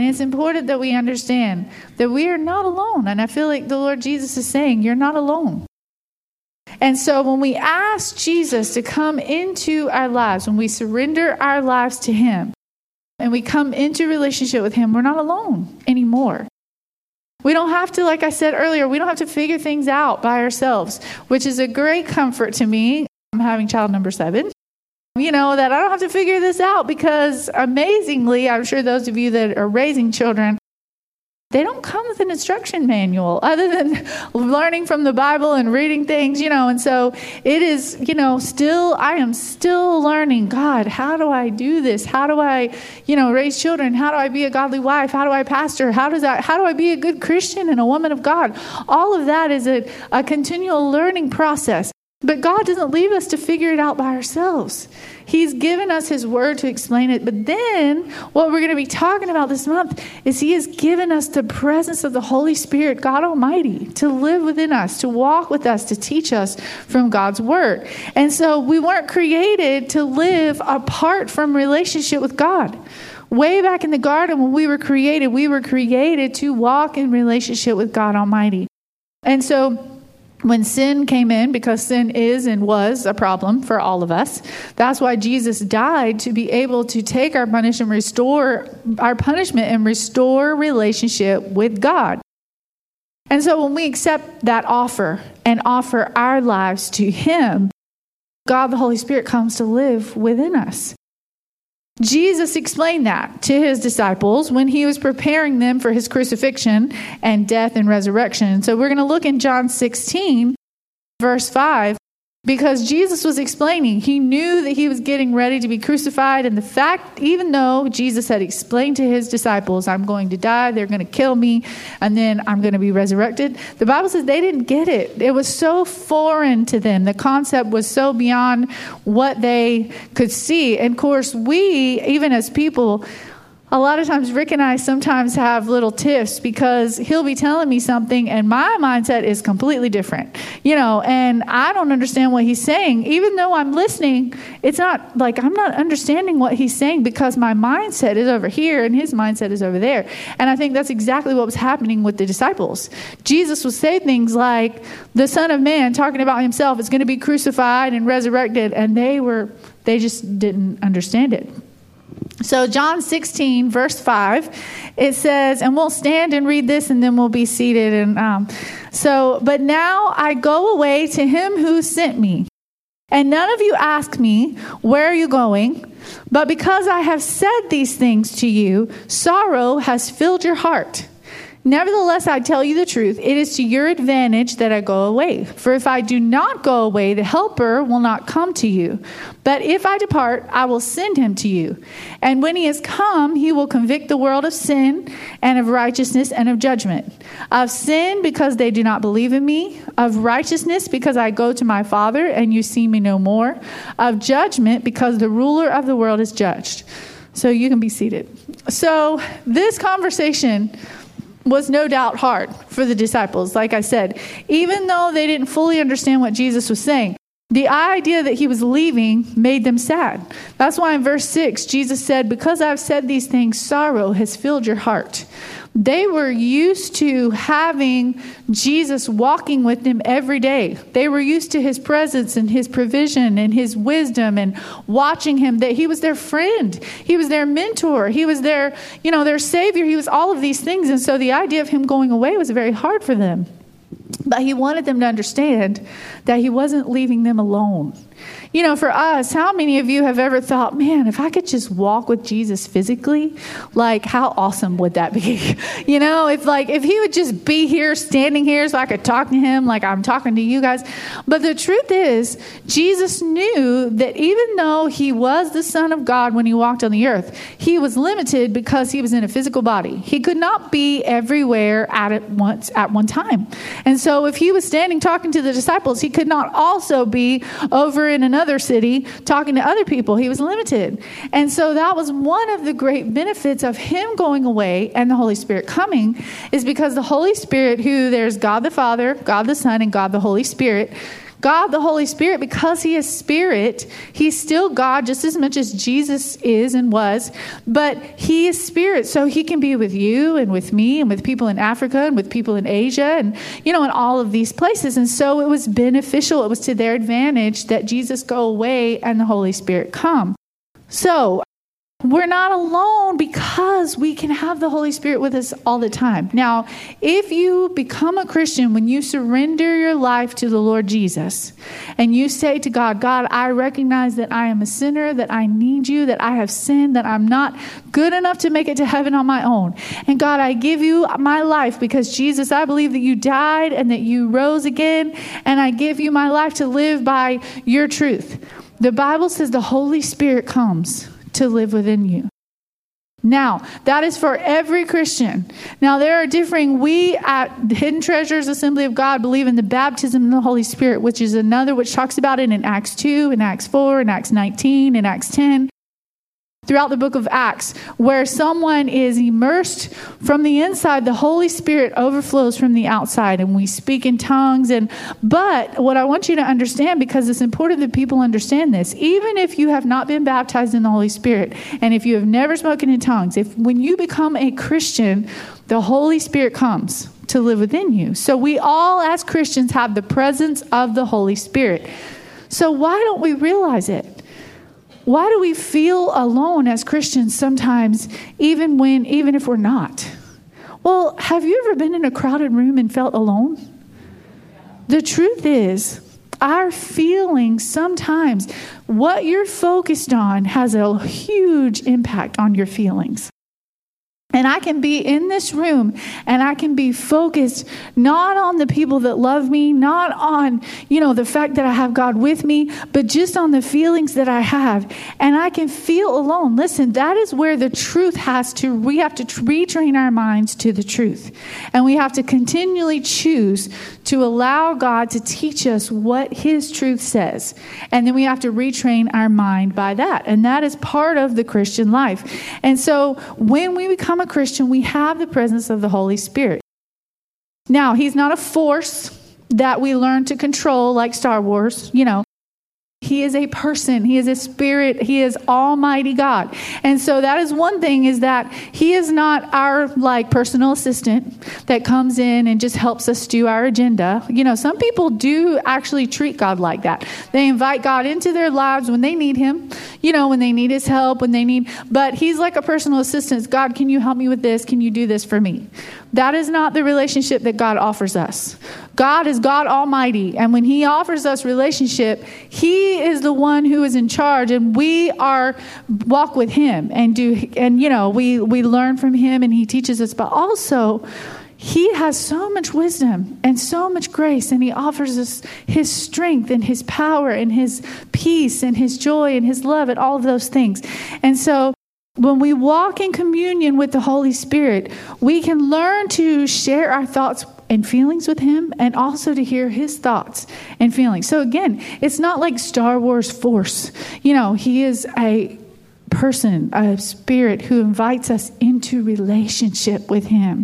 And it's important that we understand that we are not alone. And I feel like the Lord Jesus is saying, you're not alone. And so when we ask Jesus to come into our lives, when we surrender our lives to him, and we come into relationship with him, we're not alone anymore. We don't have to, like I said earlier, we don't have to figure things out by ourselves, which is a great comfort to me. I'm having child number 7. That I don't have to figure this out because amazingly, I'm sure those of you that are raising children, they don't come with an instruction manual other than learning from the Bible and reading things, and so it is, I am still learning, God, how do I do this? How do I, raise children? How do I be a godly wife? How do I pastor? How do I be a good Christian and a woman of God? All of that is a continual learning process. But God doesn't leave us to figure it out by ourselves. He's given us his word to explain it. But then what we're going to be talking about this month is he has given us the presence of the Holy Spirit, God Almighty, to live within us, to walk with us, to teach us from God's word. And so we weren't created to live apart from relationship with God. Way back in the garden when we were created to walk in relationship with God Almighty. And so when sin came in, because sin is and was a problem for all of us, that's why Jesus died, to be able to take our punishment and restore relationship with God. And so when we accept that offer and offer our lives to him, God the Holy Spirit comes to live within us. Jesus explained that to his disciples when he was preparing them for his crucifixion and death and resurrection. So we're going to look in John 16, verse 5, because Jesus was explaining. He knew that he was getting ready to be crucified. And the fact, even though Jesus had explained to his disciples, I'm going to die, they're going to kill me, and then I'm going to be resurrected, the Bible says they didn't get it. It was so foreign to them. The concept was so beyond what they could see. And of course, we, even as people, a lot of times Rick and I sometimes have little tiffs because he'll be telling me something and my mindset is completely different, and I don't understand what he's saying. Even though I'm listening, it's not like I'm not understanding what he's saying because my mindset is over here and his mindset is over there. And I think that's exactly what was happening with the disciples. Jesus would say things like, the Son of Man, talking about himself, is going to be crucified and resurrected. And they just didn't understand it. So John 16, verse 5, it says, and we'll stand and read this and then we'll be seated. And but now I go away to him who sent me. And none of you ask me, where are you going? But because I have said these things to you, sorrow has filled your heart. Nevertheless, I tell you the truth, it is to your advantage that I go away. For if I do not go away, the Helper will not come to you. But if I depart, I will send him to you. And when he has come, he will convict the world of sin and of righteousness and of judgment. Of sin, because they do not believe in me. Of righteousness, because I go to my Father and you see me no more. Of judgment, because the ruler of the world is judged. So you can be seated. So this conversation was no doubt hard for the disciples. Like I said, even though they didn't fully understand what Jesus was saying, the idea that he was leaving made them sad. That's why in verse 6, Jesus said, because I've said these things, sorrow has filled your heart. They were used to having Jesus walking with them every day. They were used to his presence and his provision and his wisdom and watching him, that he was their friend. He was their mentor. He was their savior. He was all of these things. And so the idea of him going away was very hard for them. But he wanted them to understand that he wasn't leaving them alone. For us, how many of you have ever thought, man, if I could just walk with Jesus physically, like how awesome would that be? If he would just be here, standing here so I could talk to him like I'm talking to you guys. But the truth is, Jesus knew that even though he was the Son of God when he walked on the earth, he was limited because he was in a physical body. He could not be everywhere at one time. And so if he was standing talking to the disciples, he could not also be over in another city talking to other people. He was limited. And so that was one of the great benefits of him going away and the Holy Spirit coming, is because the Holy Spirit, who there's God the Father, God the Son, and God the Holy Spirit, God, the Holy Spirit, because he is spirit, he's still God just as much as Jesus is and was, but he is spirit. So he can be with you and with me and with people in Africa and with people in Asia and, in all of these places. And so it was beneficial. It was to their advantage that Jesus go away and the Holy Spirit come. So we're not alone because we can have the Holy Spirit with us all the time. Now, if you become a Christian, when you surrender your life to the Lord Jesus and you say to God, God, I recognize that I am a sinner, that I need you, that I have sinned, that I'm not good enough to make it to heaven on my own. And God, I give you my life because Jesus, I believe that you died and that you rose again. And I give you my life to live by your truth. The Bible says the Holy Spirit comes to live within you. Now, that is for every Christian. Now, there are differing. We at Hidden Treasures Assembly of God believe in the baptism in the Holy Spirit, which is another, which talks about it in Acts 2, in Acts 4, in Acts 19, in Acts 10. Throughout the book of Acts, where someone is immersed from the inside, the Holy Spirit overflows from the outside, and we speak in tongues. But what I want you to understand, because it's important that people understand this, even if you have not been baptized in the Holy Spirit, and if you have never spoken in tongues, when you become a Christian, the Holy Spirit comes to live within you. So we all, as Christians, have the presence of the Holy Spirit. So why don't we realize it? Why do we feel alone as Christians sometimes, even if we're not? Well, have you ever been in a crowded room and felt alone? The truth is, our feelings sometimes, what you're focused on has a huge impact on your feelings. And I can be in this room and I can be focused not on the people that love me, not on, the fact that I have God with me, but just on the feelings that I have. And I can feel alone. Listen, that is where the truth we have to retrain our minds to the truth. And we have to continually choose to allow God to teach us what His truth says. And then we have to retrain our mind by that. And that is part of the Christian life. And so when we become a Christian, we have the presence of the Holy Spirit. Now, He's not a force that we learn to control like Star Wars, He is a person. He is a spirit. He is Almighty God. And so that is one thing, is that He is not our personal assistant that comes in and just helps us do our agenda. Some people do actually treat God like that. They invite God into their lives when they need Him, when they need His help, but He's like a personal assistant. God, can you help me with this? Can you do this for me? That is not the relationship that God offers us. God is God Almighty. And when He offers us relationship, He is the one who is in charge, and we walk with Him we learn from Him, and He teaches us. But also, He has so much wisdom and so much grace, and He offers us His strength and His power and His peace and His joy and His love and all of those things. And so when we walk in communion with the Holy Spirit, we can learn to share our thoughts and feelings with Him, and also to hear His thoughts and feelings. So again, it's not like Star Wars Force. He is a person, a spirit who invites us into relationship with Him.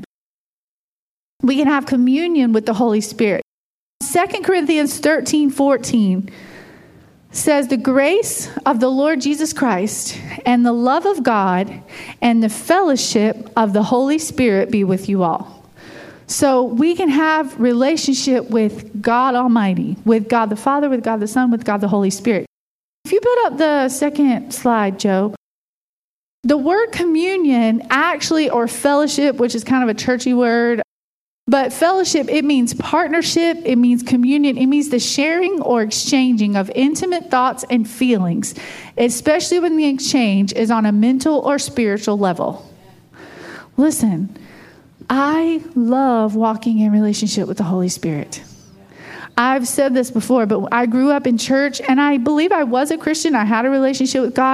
We can have communion with the Holy Spirit. 2 Corinthians 13:14 says, the grace of the Lord Jesus Christ and the love of God and the fellowship of the Holy Spirit be with you all. So we can have relationship with God Almighty, with God the Father, with God the Son, with God the Holy Spirit. If you put up the second slide, Joe, the word communion actually, or fellowship, which is kind of a churchy word, but fellowship, it means partnership, it means communion, it means the sharing or exchanging of intimate thoughts and feelings, especially when the exchange is on a mental or spiritual level. Listen, I love walking in relationship with the Holy Spirit. I've said this before, but I grew up in church, and I believe I was a Christian. I had a relationship with God.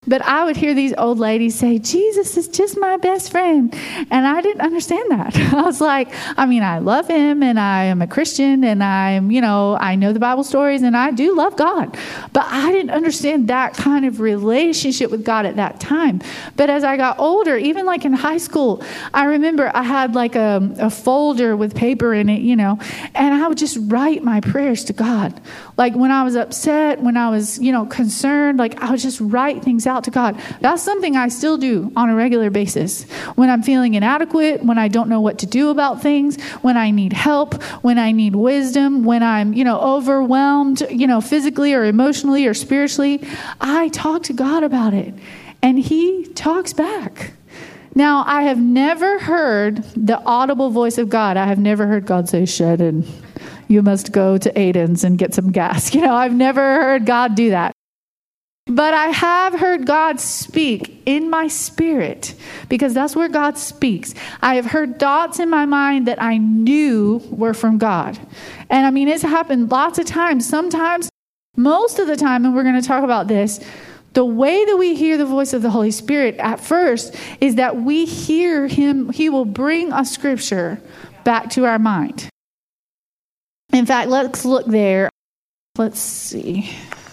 But I would hear these old ladies say, Jesus is just my best friend. And I didn't understand that. I was like, I love him and I am a Christian and I know the Bible stories and I do love God. But I didn't understand that kind of relationship with God at that time. But as I got older, even like in high school, I remember I had like a folder with paper in it, and I would just write my prayers to God. Like when I was upset, when I was, concerned, like I would just write things out to God. That's something I still do on a regular basis. When I'm feeling inadequate, when I don't know what to do about things, when I need help, when I need wisdom, when I'm, overwhelmed, physically or emotionally or spiritually, I talk to God about it and he talks back. Now, I have never heard the audible voice of God. I have never heard God say, Shannon, you must go to Aiden's and get some gas. I've never heard God do that. But I have heard God speak in my spirit, because that's where God speaks. I have heard thoughts in my mind that I knew were from God. And it's happened lots of times. Sometimes, most of the time, and we're going to talk about this, the way that we hear the voice of the Holy Spirit at first is that we hear him. He will bring a scripture back to our mind. In fact, let's look there. Let's see.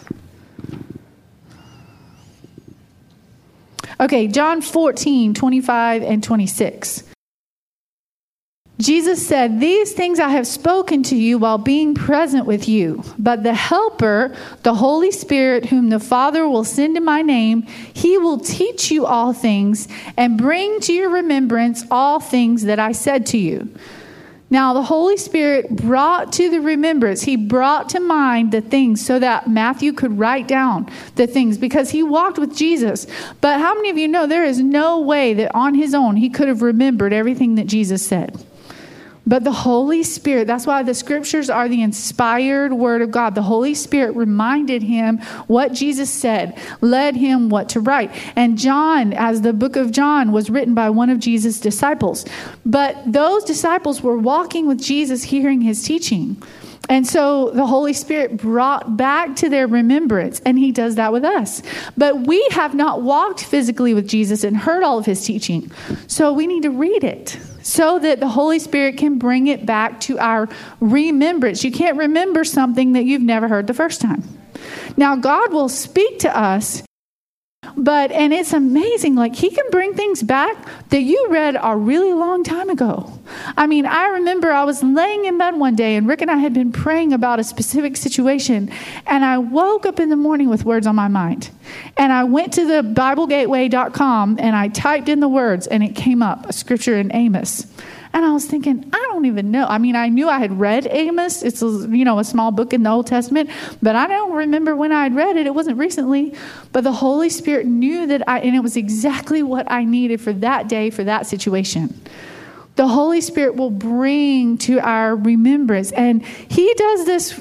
Okay, John 14, 25 and 26. Jesus said, "These things I have spoken to you while being present with you. But the Helper, the Holy Spirit, whom the Father will send in my name, he will teach you all things and bring to your remembrance all things that I said to you." Now, the Holy Spirit brought to the remembrance, he brought to mind the things so that Matthew could write down the things, because he walked with Jesus. But how many of you know there is no way that on his own he could have remembered everything that Jesus said? But the Holy Spirit, that's why the scriptures are the inspired word of God. The Holy Spirit reminded him what Jesus said, led him what to write. And John, as the book of John, was written by one of Jesus' disciples. But those disciples were walking with Jesus, hearing his teaching. And so the Holy Spirit brought back to their remembrance, and he does that with us. But we have not walked physically with Jesus and heard all of his teaching. So we need to read it so that the Holy Spirit can bring it back to our remembrance. You can't remember something that you've never heard the first time. Now, God will speak to us, and it's amazing, like he can bring things back that you read a really long time ago. I remember I was laying in bed one day and Rick and I had been praying about a specific situation, and I woke up in the morning with words on my mind. And I went to the BibleGateway.com and I typed in the words, and it came up, a scripture in Amos. And I was thinking, I don't even know. I knew I had read Amos. It's a small book in the Old Testament, but I don't remember when I had read it. It wasn't recently, but the Holy Spirit knew that and it was exactly what I needed for that day, for that situation. The Holy Spirit will bring to our remembrance, and he does this,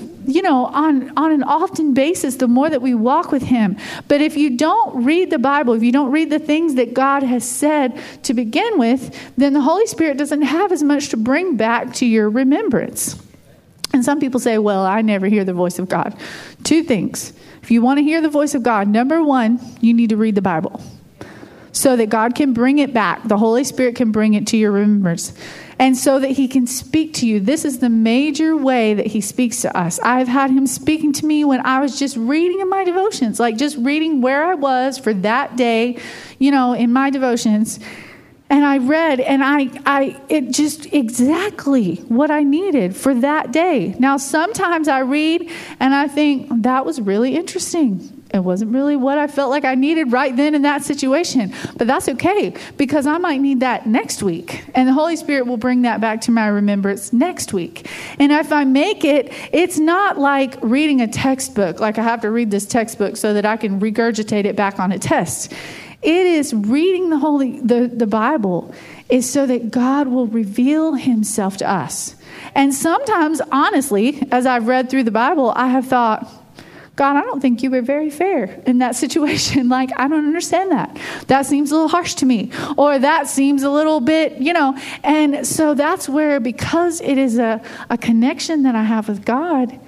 on an often basis, the more that we walk with him. But if you don't read the Bible, if you don't read the things that God has said to begin with, then the Holy Spirit doesn't have as much to bring back to your remembrance. And some people say, well, I never hear the voice of God. Two things. If you want to hear the voice of God, number one, you need to read the Bible, so that God can bring it back. The Holy Spirit can bring it to your remembrance. And so that he can speak to you. This is the major way that he speaks to us. I've had him speaking to me when I was just reading in my devotions, like just reading where I was for that day, in my devotions. And I read, and it just exactly what I needed for that day. Now, sometimes I read and I think that was really interesting. It wasn't really what I felt like I needed right then in that situation. But that's okay, because I might need that next week. And the Holy Spirit will bring that back to my remembrance next week. And if I make it, it's not like reading a textbook, like I have to read this textbook so that I can regurgitate it back on a test. It is reading the Bible is so that God will reveal himself to us. And sometimes, honestly, as I've read through the Bible, I have thought, God, I don't think you were very fair in that situation. Like, I don't understand that. That seems a little harsh to me. Or that seems a little bit, And so that's where, because it is a connection that I have with God,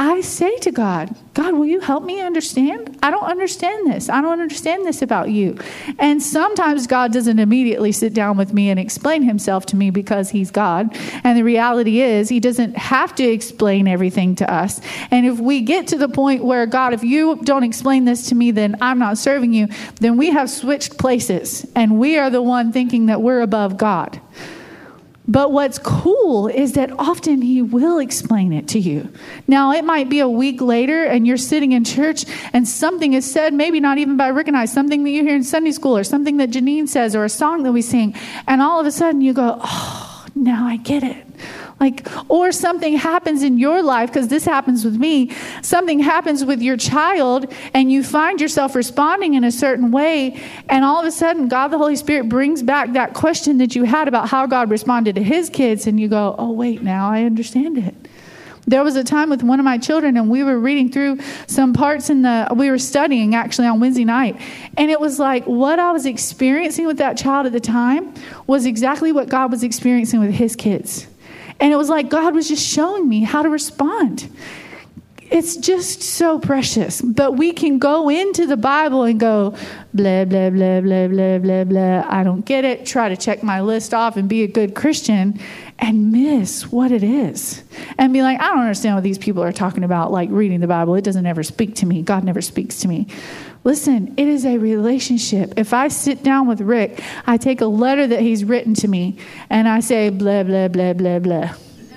I say to God, God, will you help me understand? I don't understand this. I don't understand this about you. And sometimes God doesn't immediately sit down with me and explain himself to me because he's God. And the reality is he doesn't have to explain everything to us. And if we get to the point where, God, if you don't explain this to me, then I'm not serving you, then we have switched places. And we are the one thinking that we're above God. But what's cool is that often he will explain it to you. Now, it might be a week later and you're sitting in church and something is said, maybe not even by Rick and I, something that you hear in Sunday school or something that Janine says or a song that we sing. And all of a sudden you go, oh, now I get it. Or something happens in your life, because this happens with me. Something happens with your child and you find yourself responding in a certain way. And all of a sudden, God, the Holy Spirit, brings back that question that you had about how God responded to his kids. And you go, oh, wait, now I understand it. There was a time with one of my children and we were reading through some parts we were studying actually on Wednesday night. And it was like what I was experiencing with that child at the time was exactly what God was experiencing with his kids. And it was like God was just showing me how to respond. It's just so precious. But we can go into the Bible and go, blah, blah, blah, blah, blah, blah, blah. I don't get it. Try to check my list off and be a good Christian and miss what it is. And be like, I don't understand what these people are talking about, like reading the Bible. It doesn't ever speak to me. God never speaks to me. Listen, it is a relationship. If I sit down with Rick, I take a letter that he's written to me and I say, blah, blah, blah, blah, blah.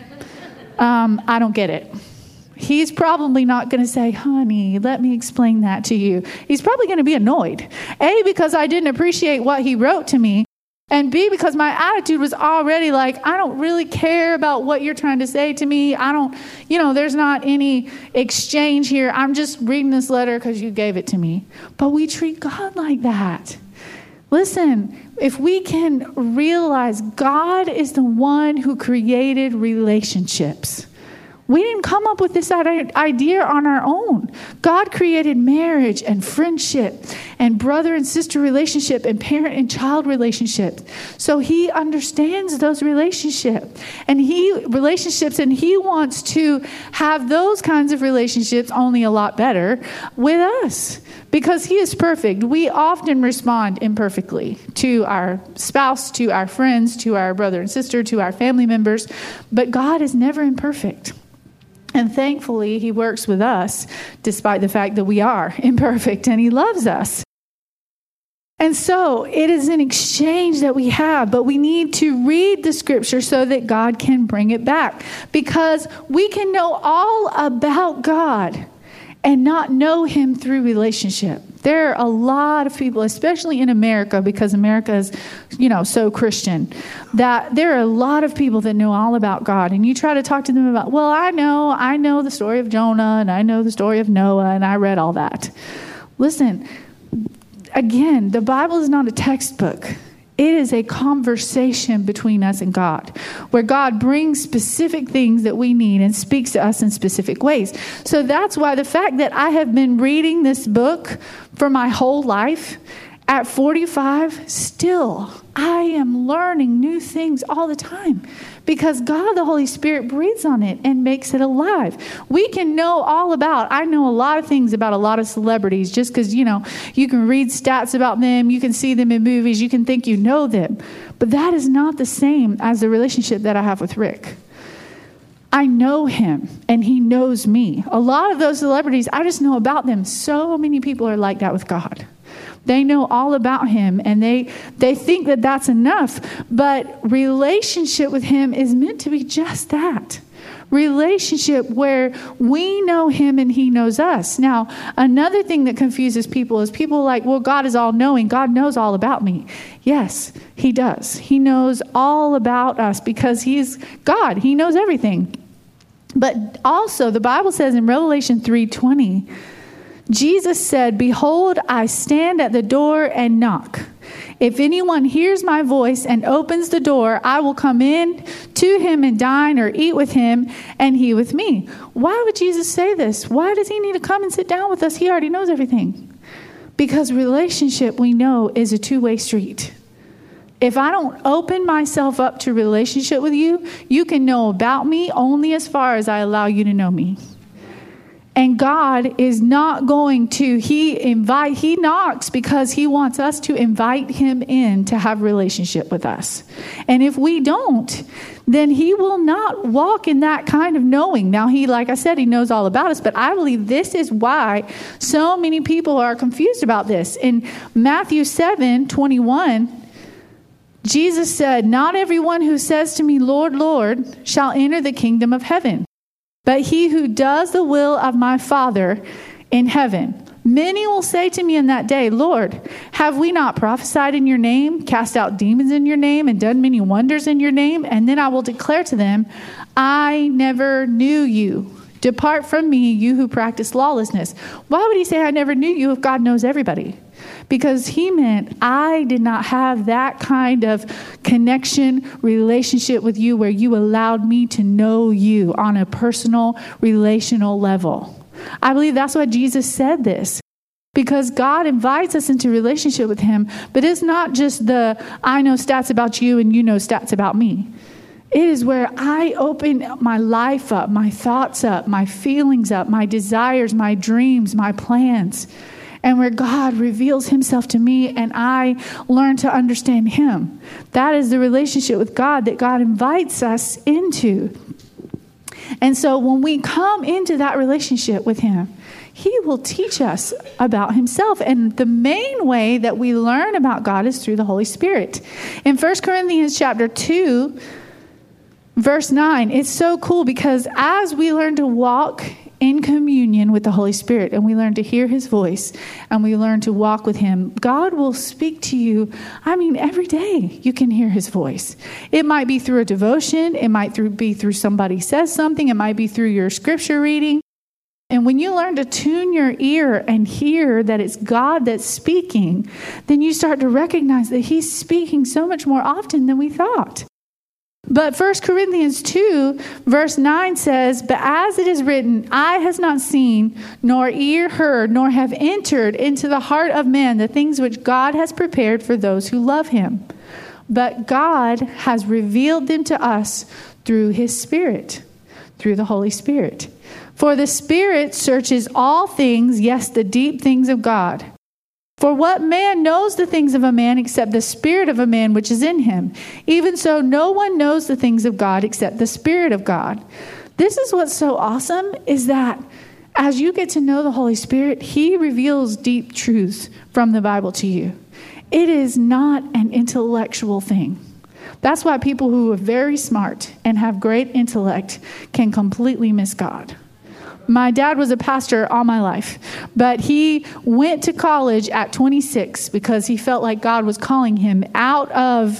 I don't get it. He's probably not going to say, honey, let me explain that to you. He's probably going to be annoyed. A, because I didn't appreciate what he wrote to me. And B, because my attitude was already like, I don't really care about what you're trying to say to me. I don't, there's not any exchange here. I'm just reading this letter because you gave it to me. But we treat God like that. Listen, if we can realize God is the one who created relationships. We didn't come up with this idea on our own. God created marriage and friendship and brother and sister relationship and parent and child relationship. So he understands those relationships and he wants to have those kinds of relationships only a lot better with us because he is perfect. We often respond imperfectly to our spouse, to our friends, to our brother and sister, to our family members, but God is never imperfect. And thankfully, he works with us despite the fact that we are imperfect and he loves us. And so it is an exchange that we have, but we need to read the scripture so that God can bring it back. Because we can know all about God and not know him through relationship. There are a lot of people, especially in America, because America is, so Christian, that there are a lot of people that know all about God. And you try to talk to them about, well, I know the story of Jonah and I know the story of Noah and I read all that. Listen, again, the Bible is not a textbook. It is a conversation between us and God, where God brings specific things that we need and speaks to us in specific ways. So that's why the fact that I have been reading this book for my whole life, at 45, still, I am learning new things all the time because God, the Holy Spirit, breathes on it and makes it alive. We can know I know a lot of things about a lot of celebrities just because, you can read stats about them, you can see them in movies, you can think you know them. But that is not the same as the relationship that I have with Rick. I know him and he knows me. A lot of those celebrities, I just know about them. So many people are like that with God. They know all about him and they think that that's enough. But relationship with him is meant to be just that. Relationship where we know him and he knows us. Now, another thing that confuses people is people are like, well, God is all knowing. God knows all about me. Yes, he does. He knows all about us because he's God. He knows everything. But also the Bible says in Revelation 3:20, Jesus said, behold, I stand at the door and knock. If anyone hears my voice and opens the door, I will come in to him and dine or eat with him and he with me. Why would Jesus say this? Why does he need to come and sit down with us? He already knows everything. Because relationship, we know, is a two-way street. If I don't open myself up to relationship with you, you can know about me only as far as I allow you to know me. And God is not going to, he knocks because he wants us to invite him in to have relationship with us. And if we don't, then he will not walk in that kind of knowing. Now, like I said, he knows all about us, but I believe this is why so many people are confused about this. In Matthew 7:21, Jesus said, "Not everyone who says to me, 'Lord, Lord,' shall enter the kingdom of heaven, but he who does the will of my Father in heaven. Many will say to me in that day, 'Lord, have we not prophesied in your name, cast out demons in your name, and done many wonders in your name?' And then I will declare to them, 'I never knew you. Depart from me, you who practice lawlessness.'" Why would he say, "I never knew you," if God knows everybody? Because he meant, I did not have that kind of connection, relationship with you where you allowed me to know you on a personal, relational level. I believe that's why Jesus said this. Because God invites us into relationship with him, but it's not just the, I know stats about you and you know stats about me. It is where I open my life up, my thoughts up, my feelings up, my desires, my dreams, my plans. And where God reveals himself to me and I learn to understand him. That is the relationship with God that God invites us into. And so when we come into that relationship with him, he will teach us about himself. And the main way that we learn about God is through the Holy Spirit. In 1 Corinthians chapter 2, verse 9, it's so cool because as we learn to walk in communion with the Holy Spirit and we learn to hear his voice and we learn to walk with him, God will speak to you. I mean, every day you can hear his voice. It might be through a devotion. It might be through somebody says something. It might be through your scripture reading. And when you learn to tune your ear and hear that it's God that's speaking, then you start to recognize that he's speaking so much more often than we thought. But 1 Corinthians 2, verse 9 says, "But as it is written, eye has not seen, nor ear heard, nor have entered into the heart of man the things which God has prepared for those who love him. But God has revealed them to us through his Spirit," through the Holy Spirit. "For the Spirit searches all things, yes, the deep things of God. For what man knows the things of a man except the spirit of a man which is in him? Even so, no one knows the things of God except the Spirit of God." This is what's so awesome, is that as you get to know the Holy Spirit, he reveals deep truths from the Bible to you. It is not an intellectual thing. That's why people who are very smart and have great intellect can completely miss God. My dad was a pastor all my life, but he went to college at 26 because he felt like God was calling him out of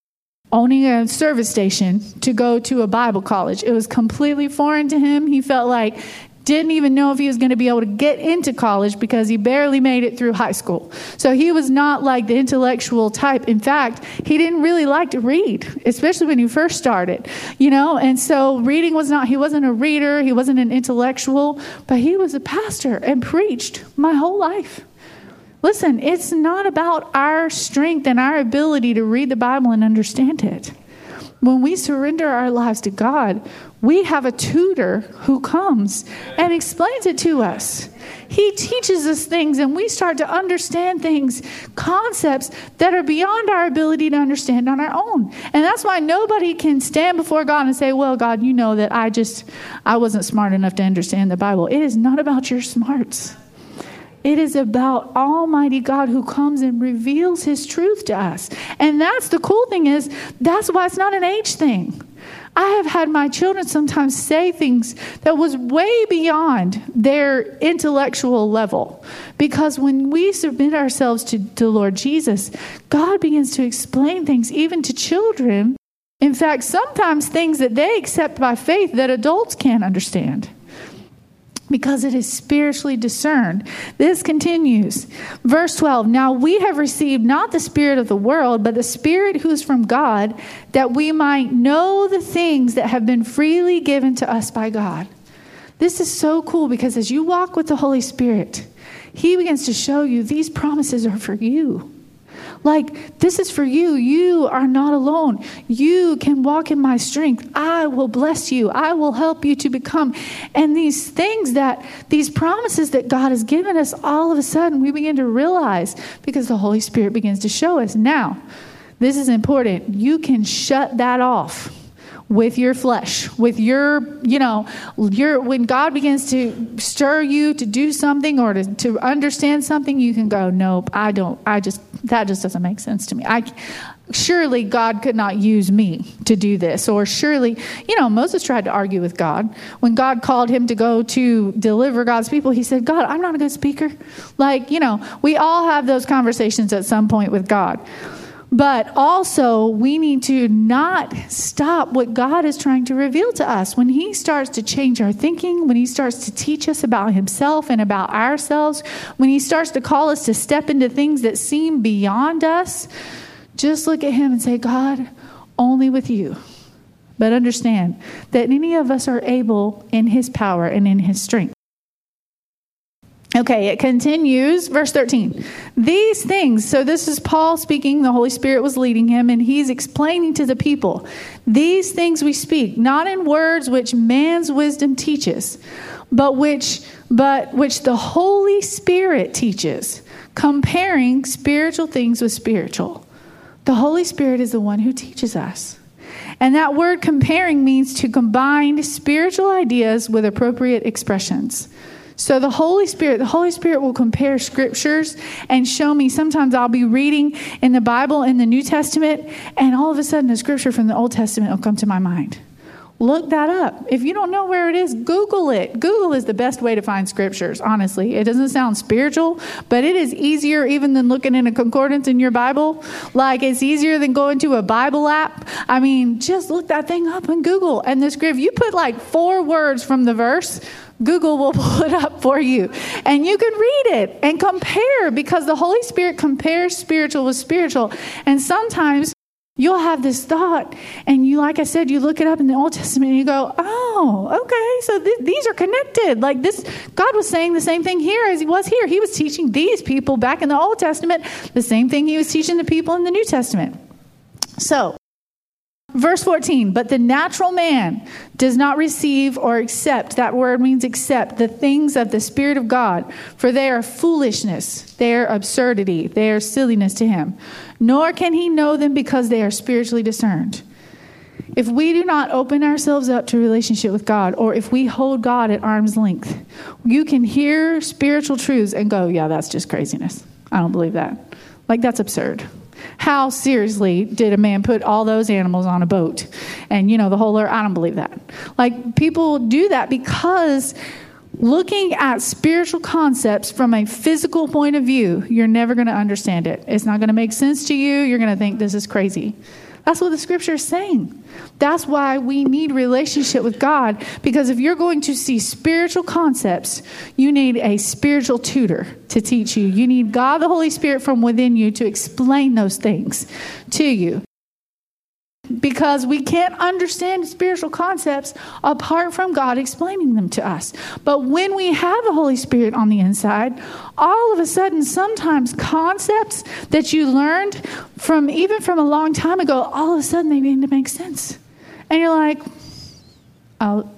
owning a service station to go to a Bible college. It was completely foreign to him. He felt like didn't even know if he was going to be able to get into college because he barely made it through high school. So he was not like the intellectual type. In fact, he didn't really like to read, especially when he first started, and so reading he wasn't a reader, he wasn't an intellectual, but he was a pastor and preached my whole life. Listen, it's not about our strength and our ability to read the Bible and understand it. When we surrender our lives to God, we have a tutor who comes and explains it to us. He teaches us things and we start to understand things, concepts that are beyond our ability to understand on our own. And that's why nobody can stand before God and say, "Well, God, you know that I wasn't smart enough to understand the Bible." It is not about your smarts. It is about Almighty God who comes and reveals his truth to us. And that's the cool thing is, that's why it's not an age thing. I have had my children sometimes say things that was way beyond their intellectual level. Because when we submit ourselves to the Lord Jesus, God begins to explain things even to children. In fact, sometimes things that they accept by faith that adults can't understand. Because it is spiritually discerned. This continues. Verse 12, "Now we have received not the spirit of the world, but the Spirit who is from God, that we might know the things that have been freely given to us by God." This is so cool because as you walk with the Holy Spirit, he begins to show you these promises are for you. Like, this is for you. You are not alone. You can walk in my strength. I will bless you. I will help you to become. And these things these promises that God has given us, all of a sudden we begin to realize because the Holy Spirit begins to show us. Now, this is important. You can shut that off with your flesh, with when God begins to stir you to do something or to understand something, you can go, nope, that just doesn't make sense to me. Surely God could not use me to do this. Or surely, Moses tried to argue with God. When God called him to go to deliver God's people, he said, God, I'm not a good speaker. We all have those conversations at some point with God. But also, we need to not stop what God is trying to reveal to us. When he starts to change our thinking, when he starts to teach us about himself and about ourselves, when he starts to call us to step into things that seem beyond us, just look at him and say, God, only with you. But understand that any of us are able in his power and in his strength. Okay, it continues, verse 13. These things, so this is Paul speaking, the Holy Spirit was leading him, and he's explaining to the people, these things we speak, not in words which man's wisdom teaches, but which the Holy Spirit teaches, comparing spiritual things with spiritual. The Holy Spirit is the one who teaches us. And that word comparing means to combine spiritual ideas with appropriate expressions. So the Holy Spirit will compare scriptures and show me. Sometimes I'll be reading in the Bible in the New Testament, and all of a sudden a scripture from the Old Testament will come to my mind. Look that up. If you don't know where it is, Google it. Google is the best way to find scriptures, honestly. It doesn't sound spiritual, but it is easier even than looking in a concordance in your Bible. Like, it's easier than going to a Bible app. I mean, just look that thing up on Google. And the script, you put like 4 words from the verse, Google will pull it up for you. And you can read it and compare, because the Holy Spirit compares spiritual with spiritual. And sometimes you'll have this thought, and you, like I said, you look it up in the Old Testament and you go, oh, okay, so these are connected. Like this, God was saying the same thing here as he was here. He was teaching these people back in the Old Testament the same thing he was teaching the people in the New Testament. So, verse 14, but the natural man does not receive or accept, that word means accept, the things of the Spirit of God, for they are foolishness, they are absurdity, they are silliness to him. Nor can he know them because they are spiritually discerned. If we do not open ourselves up to relationship with God, or if we hold God at arm's length, you can hear spiritual truths and go, yeah, that's just craziness. I don't believe that. Like, that's absurd. How seriously did a man put all those animals on a boat? And, the whole earth, I don't believe that. Like, people do that because looking at spiritual concepts from a physical point of view, you're never going to understand it. It's not going to make sense to you. You're going to think this is crazy. That's what the scripture is saying. That's why we need relationship with God, because if you're going to see spiritual concepts, you need a spiritual tutor to teach you. You need God, the Holy Spirit from within you to explain those things to you. Because we can't understand spiritual concepts apart from God explaining them to us. But when we have the Holy Spirit on the inside, all of a sudden, sometimes concepts that you learned even from a long time ago, all of a sudden they begin to make sense. And you're like, oh,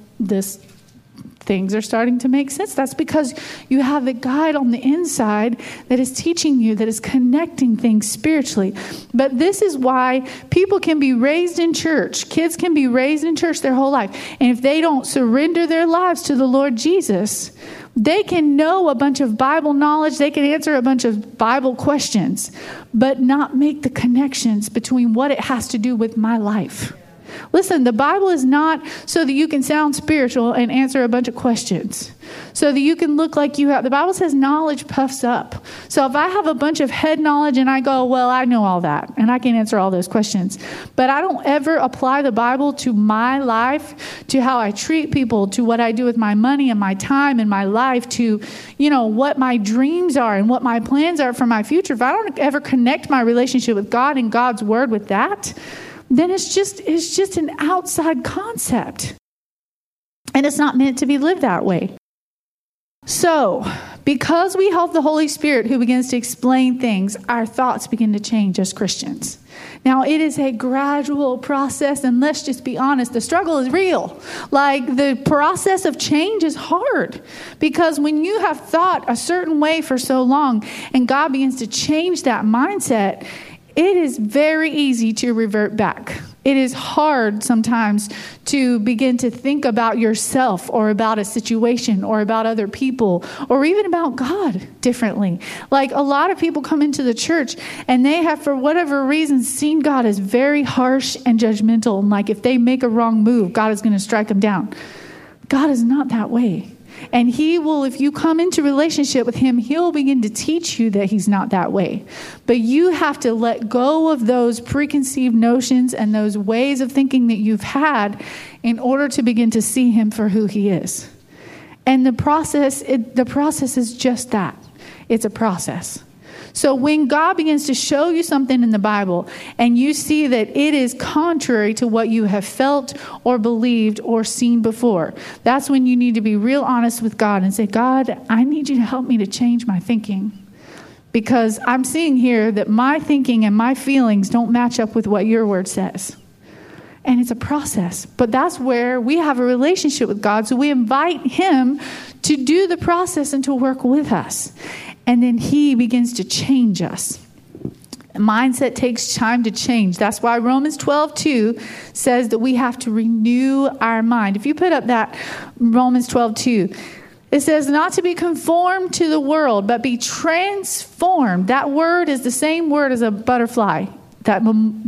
things are starting to make sense. That's because you have the guide on the inside that is teaching you, that is connecting things spiritually. But this is why people can be raised in church. Kids can be raised in church their whole life. And if they don't surrender their lives to the Lord Jesus, they can know a bunch of Bible knowledge. They can answer a bunch of Bible questions, but not make the connections between what it has to do with my life. Listen, the Bible is not so that you can sound spiritual and answer a bunch of questions, so that you can look like you have. The Bible says knowledge puffs up. So if I have a bunch of head knowledge and I go, well, I know all that and I can answer all those questions, but I don't ever apply the Bible to my life, to how I treat people, to what I do with my money and my time and my life, to, what my dreams are and what my plans are for my future. If I don't ever connect my relationship with God and God's word with that, then it's just an outside concept. And it's not meant to be lived that way. So, because we have the Holy Spirit who begins to explain things, our thoughts begin to change as Christians. Now, it is a gradual process, and let's just be honest, the struggle is real. Like, the process of change is hard, because when you have thought a certain way for so long and God begins to change that mindset, it is very easy to revert back. It is hard sometimes to begin to think about yourself or about a situation or about other people or even about God differently. Like, a lot of people come into the church and they have, for whatever reason, seen God as very harsh and judgmental. And like, if they make a wrong move, God is going to strike them down. God is not that way. And he will, if you come into relationship with him, he'll begin to teach you that he's not that way. But you have to let go of those preconceived notions and those ways of thinking that you've had in order to begin to see him for who he is. And the process is just that. It's a process. So when God begins to show you something in the Bible and you see that it is contrary to what you have felt or believed or seen before, that's when you need to be real honest with God and say, God, I need you to help me to change my thinking, because I'm seeing here that my thinking and my feelings don't match up with what your word says. And it's a process. But that's where we have a relationship with God. So we invite him to do the process and to work with us. And then he begins to change us. Mindset takes time to change. That's why Romans 12:2 says that we have to renew our mind. If you put up that Romans 12:2, it says not to be conformed to the world, but be transformed. That word is the same word as a butterfly, that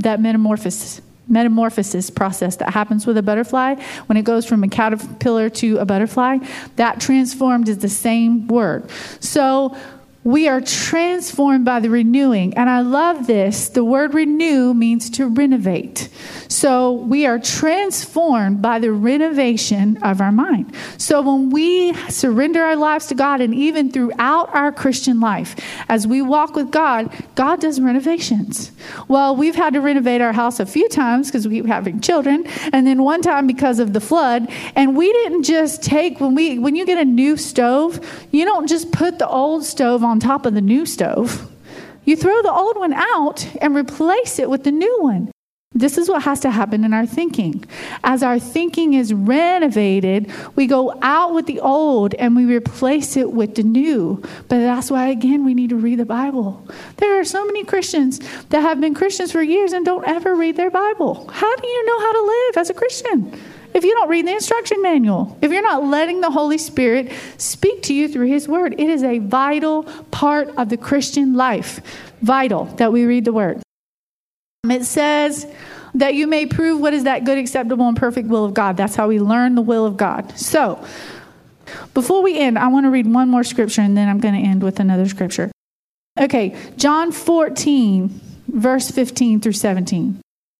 metamorphosis process that happens with a butterfly when it goes from a caterpillar to a butterfly. That transformed is the same word. So we are transformed by the renewing. And I love this. The word renew means to renovate. So we are transformed by the renovation of our mind. So when we surrender our lives to God, and even throughout our Christian life, as we walk with God, God does renovations. Well, we've had to renovate our house a few times because we keep having children. And then one time because of the flood. And we didn't just take, when you get a new stove, you don't just put the old stove on top of the new stove. You throw the old one out and replace it with the new one. This is what has to happen in our thinking. As our thinking is renovated, we go out with the old and we replace it with the new. But that's why, again, we need to read the Bible. There are so many Christians that have been Christians for years and don't ever read their Bible. How do you know how to live as a Christian if you don't read the instruction manual? If you're not letting the Holy Spirit speak to you through his word, it is a vital part of the Christian life. Vital that we read the word. It says that you may prove what is that good, acceptable, and perfect will of God. That's how we learn the will of God. So, before we end, I want to read one more scripture, and then I'm going to end with another scripture. Okay, John 14, verse 15 through 17.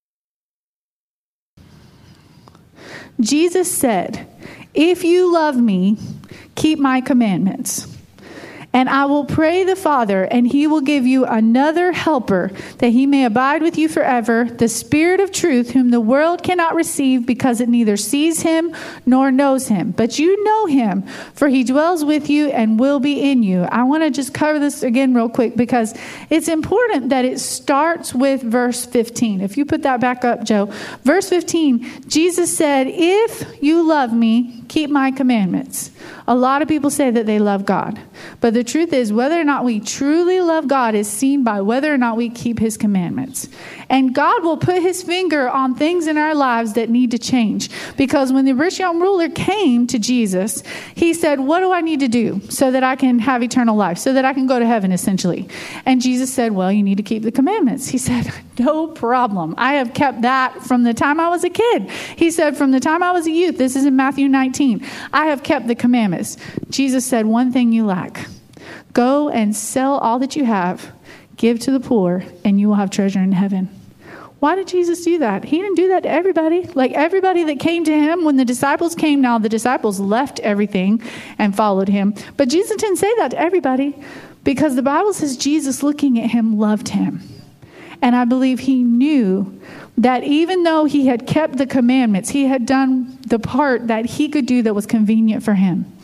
Jesus said, "If you love me, keep my commandments. And I will pray the Father, and he will give you another helper, that he may abide with you forever, the Spirit of truth, whom the world cannot receive, because it neither sees him nor knows him. But you know him, for he dwells with you and will be in you." I want to just cover this again real quick, because it's important that it starts with verse 15. If you put that back up, Joe. Verse 15, Jesus said, "If you love me, keep my commandments." A lot of people say that they love God. But the truth is, whether or not we truly love God is seen by whether or not we keep his commandments. And God will put his finger on things in our lives that need to change. Because when the rich young ruler came to Jesus, he said, "What do I need to do so that I can have eternal life, so that I can go to heaven," essentially? And Jesus said, "Well, you need to keep the commandments." He said, "No problem. I have kept that from the time I was a kid." He said, "From the time I was a youth," this is in Matthew 19, "I have kept the commandments." Jesus said, "One thing you lack. Go and sell all that you have, give to the poor, and you will have treasure in heaven." Why did Jesus do that? He didn't do that to everybody. Like, everybody that came to him, when the disciples came, now the disciples left everything and followed him. But Jesus didn't say that to everybody, because the Bible says Jesus, looking at him, loved him. And I believe he knew that even though he had kept the commandments, he had done the part that he could do that was convenient for him.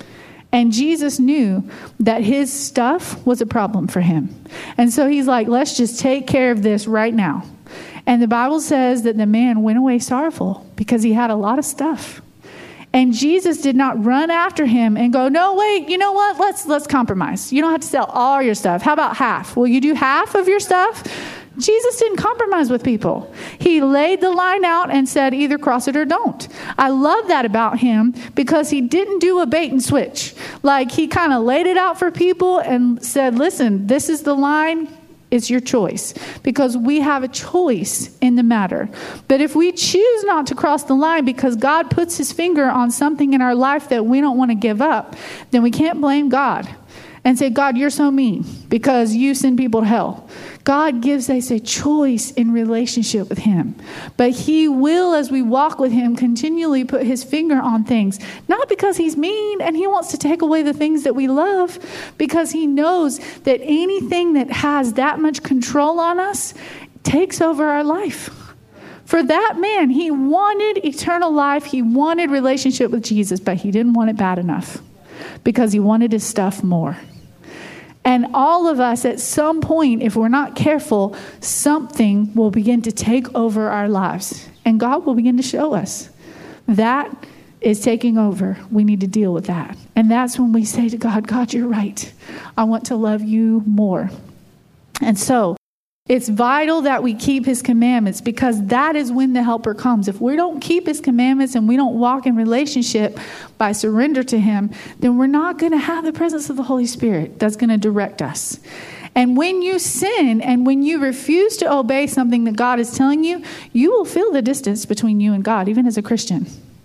And Jesus knew that his stuff was a problem for him. And so he's like, let's just take care of this right now. And the Bible says that the man went away sorrowful because he had a lot of stuff. And Jesus did not run after him and go, no, wait, you know what? Let's compromise. You don't have to sell all your stuff. How about half? Will you do half of your stuff? Jesus didn't compromise with people. He laid the line out and said, either cross it or don't. I love that about him because he didn't do a bait and switch. Like he kind of laid it out for people and said, listen, this is the line. It's your choice, because we have a choice in the matter. But if we choose not to cross the line because God puts his finger on something in our life that we don't want to give up, then we can't blame God and say, God, you're so mean because you send people to hell. God gives us a choice in relationship with him. But he will, as we walk with him, continually put his finger on things. Not because he's mean and he wants to take away the things that we love, because he knows that anything that has that much control on us takes over our life. For that man, he wanted eternal life. He wanted relationship with Jesus, but he didn't want it bad enough because he wanted his stuff more. And all of us at some point, if we're not careful, something will begin to take over our lives. And God will begin to show us that is taking over. We need to deal with that. And that's when we say to God, God, you're right. I want to love you more. And so it's vital that we keep his commandments, because that is when the helper comes. If we don't keep his commandments and we don't walk in relationship by surrender to him, then we're not going to have the presence of the Holy Spirit that's going to direct us. And when you sin and when you refuse to obey something that God is telling you, you will feel the distance between you and God, even as a Christian.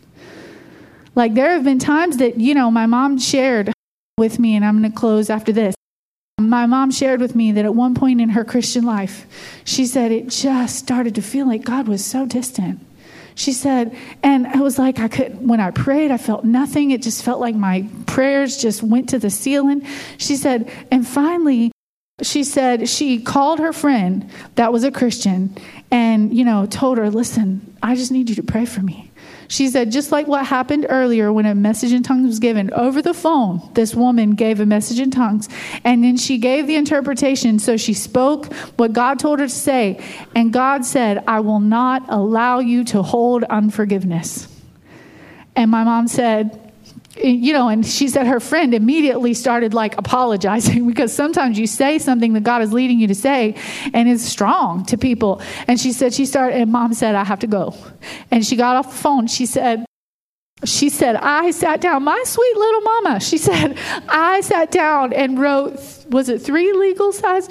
Like there have been times that, my mom shared with me, and I'm going to close after this. My mom shared with me that at one point in her Christian life, she said it just started to feel like God was so distant. She said, and I was like, when I prayed, I felt nothing. It just felt like my prayers just went to the ceiling. She said, and finally, she said she called her friend that was a Christian and, told her, listen, I just need you to pray for me. She said, just like what happened earlier when a message in tongues was given over the phone, this woman gave a message in tongues, and then she gave the interpretation. So she spoke what God told her to say, and God said, I will not allow you to hold unforgiveness. And my mom said, and she said her friend immediately started apologizing, because sometimes you say something that God is leading you to say and it's strong to people. And she said and mom said, I have to go. And she got off the phone. She said, I sat down, my sweet little mama. She said, I sat down and wrote, was it 3 legal size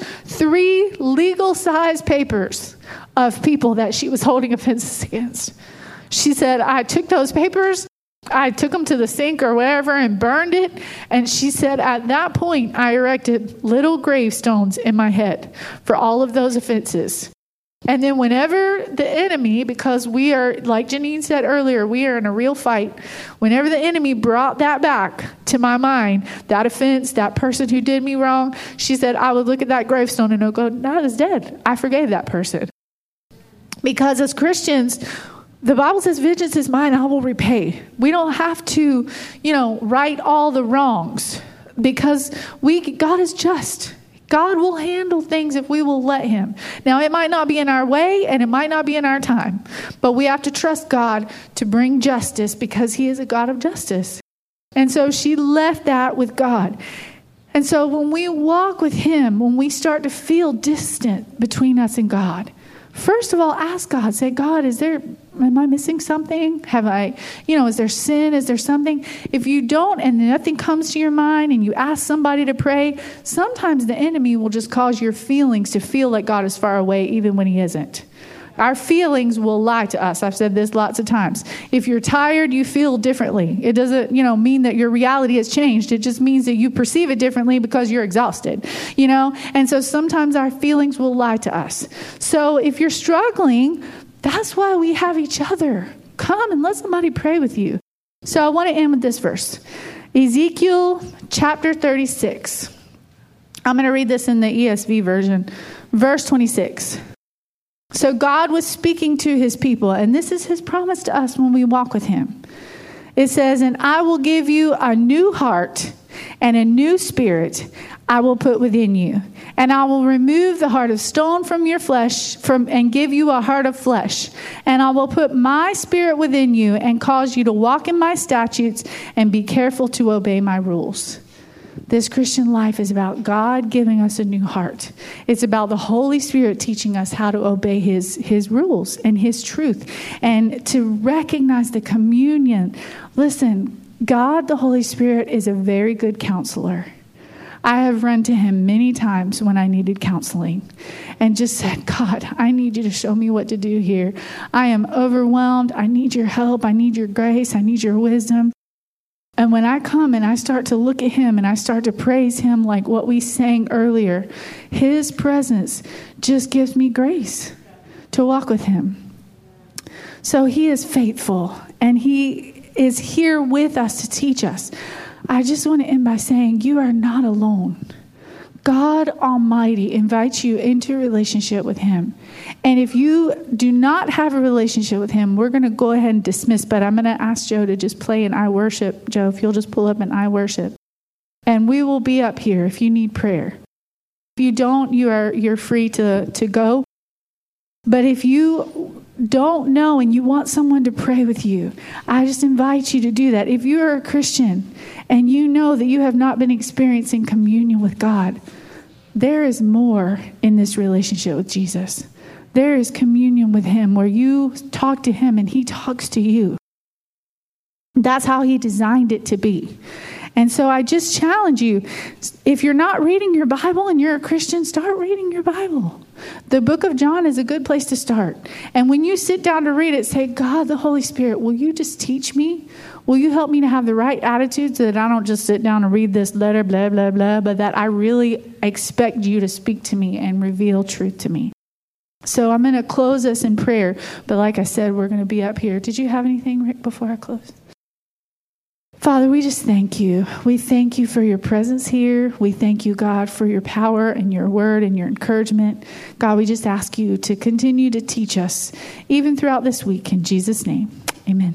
papers of people that she was holding offenses against. She said, I took those papers, I took them to the sink or wherever and burned it. And she said, at that point, I erected little gravestones in my head for all of those offenses. And then whenever the enemy, because we are, like Janine said earlier, we are in a real fight. Whenever the enemy brought that back to my mind, that offense, that person who did me wrong, she said, I would look at that gravestone and I would go, that is dead. I forgave that person. Because as Christians, the Bible says, vengeance is mine, I will repay. We don't have to, right all the wrongs, because God is just. God will handle things if we will let him. Now, it might not be in our way and it might not be in our time, but we have to trust God to bring justice, because he is a God of justice. And so she left that with God. And so when we walk with him, when we start to feel distant between us and God, first of all, ask God, say, God, am I missing something? Is there sin? Is there something? If you don't, and nothing comes to your mind, and you ask somebody to pray, sometimes the enemy will just cause your feelings to feel like God is far away, even when he isn't. Our feelings will lie to us. I've said this lots of times. If you're tired, you feel differently. It doesn't, mean that your reality has changed. It just means that you perceive it differently because you're exhausted, And so sometimes our feelings will lie to us. So if you're struggling, that's why we have each other. Come and let somebody pray with you. So I want to end with this verse. Ezekiel chapter 36. I'm going to read this in the ESV version. Verse 26. So God was speaking to his people, and this is his promise to us when we walk with him. It says, and I will give you a new heart and a new spirit I will put within you. And I will remove the heart of stone from your flesh and give you a heart of flesh. And I will put my spirit within you and cause you to walk in my statutes and be careful to obey my rules. This Christian life is about God giving us a new heart. It's about the Holy Spirit teaching us how to obey his rules and his truth, and to recognize the communion. Listen, God, the Holy Spirit, is a very good counselor. I have run to him many times when I needed counseling and just said, God, I need you to show me what to do here. I am overwhelmed. I need your help. I need your grace. I need your wisdom. And when I come and I start to look at him and I start to praise him like what we sang earlier, his presence just gives me grace to walk with him. So he is faithful and he is here with us to teach us. I just want to end by saying you are not alone. God Almighty invites you into a relationship with him. And if you do not have a relationship with him, we're going to go ahead and dismiss, but I'm going to ask Joe to just play an I Worship. Joe, if you'll just pull up an I Worship. And we will be up here if you need prayer. If you don't, you're free to go. But if you don't know and you want someone to pray with you, I just invite you to do that. If you are a Christian and you know that you have not been experiencing communion with God, there is more in this relationship with Jesus. There is communion with him where you talk to him and he talks to you. That's how he designed it to be. And so I just challenge you, if you're not reading your Bible and you're a Christian, start reading your Bible. The book of John is a good place to start. And when you sit down to read it, say, God, the Holy Spirit, will you just teach me? Will you help me to have the right attitude so that I don't just sit down and read this letter, blah, blah, blah, but that I really expect you to speak to me and reveal truth to me. So I'm going to close us in prayer. But like I said, we're going to be up here. Did you have anything, Rick, before I close? Father, we just thank you. We thank you for your presence here. We thank you, God, for your power and your word and your encouragement. God, we just ask you to continue to teach us even throughout this week. In Jesus' name, amen.